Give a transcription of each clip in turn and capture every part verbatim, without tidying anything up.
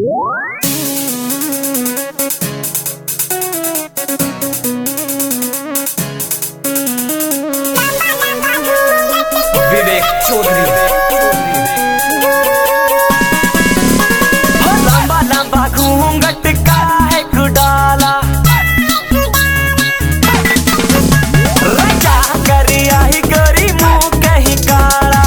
विवेक चौधरी लंबा लंबा घूंघट का है कुडाला, क्या करी आई गोरी मुंह कहीं काला।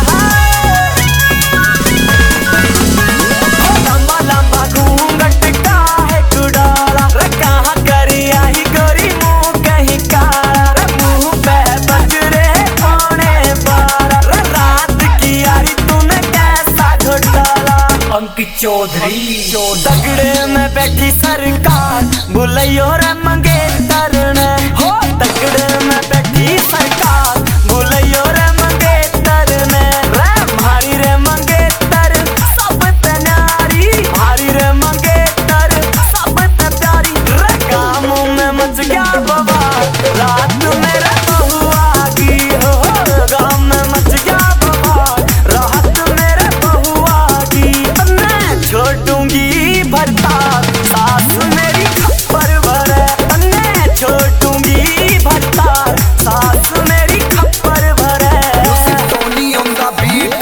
लंबा लंबा घूंघट का है कुडाला, कहाँ करी आई गोरी मुंह कहीं काला। मुंह पे बज रहे पौने बारह, रात की यारी तूने कैसा घोटाला। अंकित चौधरी तगड़े में बैठी सरकार बुलाइयो रे मंगेतर ने, हो तगड़े में बैठी सरकार बुलाइयो रे मंगेतर ने। रे भारी रे मंगेतर सब ते न्यारी, भारी रे मंगेतर सब ते प्यारी। रे गाँव में मच गया बवाल, रात मेरे बहू आ गई हो। गाँव में मच गया बवाल, रात मेरे बहू आ गई। मैं छोड़ूंगी भरताल, सास मेरी खप्पर भरे। मैं छोड़ूंगी भरताल, सास मेरी खप्पर भरे। Tony on the beat.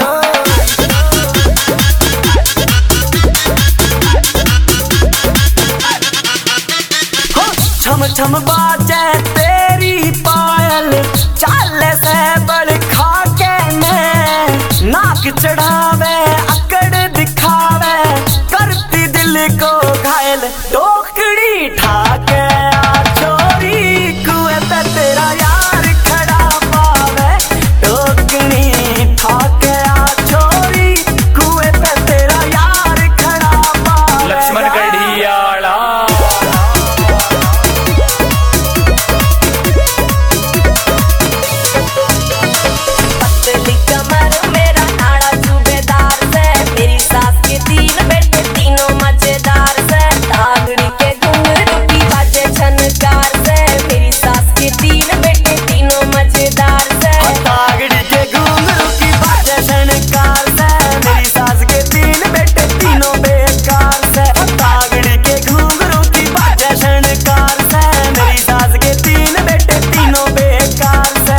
हो छम छम बाजे तेरी पायल, चाले से बड़ खाके ने। नाक चढ़ावे अकड़ दिखावे, करती दिल को घायल। टोकरी ठाके आ छोरी, कुएं पे तेरा यार खड़ा पावे। टोकरी ठाके आ छोरी, कुएं पे तेरा यार खड़ा पावे। लक्ष्मण गढ़ियाला पतली कमर मेरा नाड़ा सूबेदार से, मेरी सास के तीन बेटे तीनों मजेदार से। तागड़ी के घुंघरू की बाजे छनकार से, मेरी सास के तीन बेटे तीनों मजेदार से। तागड़ी के घुंघरू की बाजे छनकार से, मेरी सास के तीन बेटे तीनों बेकार से। तागड़ी के घुंघरू की बाजे छनकार से, मेरी सास के तीन बेटे तीनों बेकार से।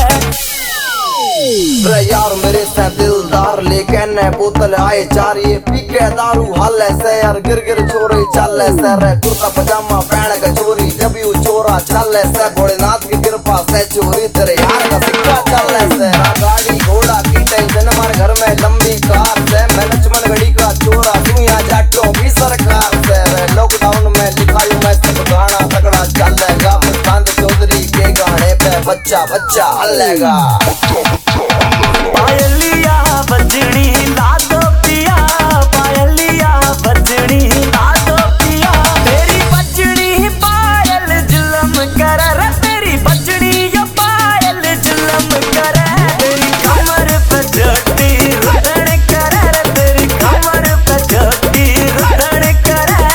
रे यार मेरे से दिलदार लेकिन बोतल आए चार, ये पी के दारू हाल से यार गिर गिर चोरी चल से। रे कुर्ता पजामा पहन के चोरी, जब यू चोरा चल से। भोलेनाथ की कृपा से चोरी तेरे यार का सिक्का चल से। ना गाड़ी घोड़ा की टेंशन हमारे घर में लंबी कार से। मैं लक्ष्मण गढ़ी का चोरा तू यहाँ जाटों की सरकार से। लॉकडाउन में लिखाई मैं सब गाना तगड़ा चलेगा, मुस्कान चौधरी के गाने पे बच्चा बच्चा हल्लेगा। पायलिया बजनी ला दो पिया, पायलिया बजनी ला दो पिया। तेरी बजनी पायल जुलम करे रे, तेरी बजनी यो पायल जुलम करे। तेरी कमर पे चोटी रुदन करे रे, तेरी कमर पे चोटी रुदन करे।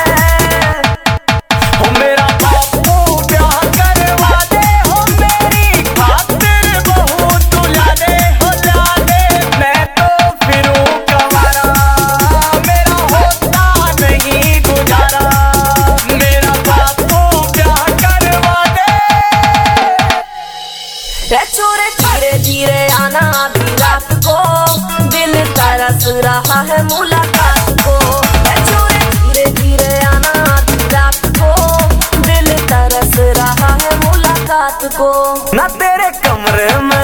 हो मेरा बापू ब्याह करवा दे, हो मेरी खातिर बहू तू ला दे, हो ला दे। मैं तो फिरूं कंवारा, मेरा होता नहीं गुजारा। मेरा बापू ब्याह करवा दे। रे छोरे धीरे धीरे आना आधी रात को, दिल तरस रहा है मुलाकात को। रे छोरे धीरे धीरे आना आधी रात को, दिल तरस रहा है मुलाकात को। ना तेरे कमरे में